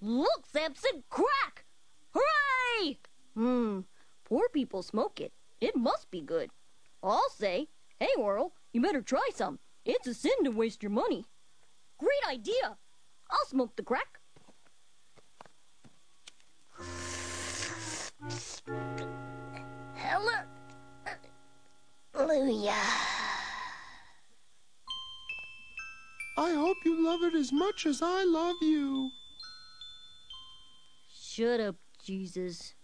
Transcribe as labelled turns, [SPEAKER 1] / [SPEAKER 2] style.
[SPEAKER 1] Look, Samson, crack! Hooray! Poor people smoke it. It must be good. I'll say, hey, Orel, you better try some. It's a sin to waste your money. Great idea! I'll smoke the crack.
[SPEAKER 2] Hallelujah.
[SPEAKER 3] I hope you love it as much as I love you.
[SPEAKER 1] Shut up, Jesus.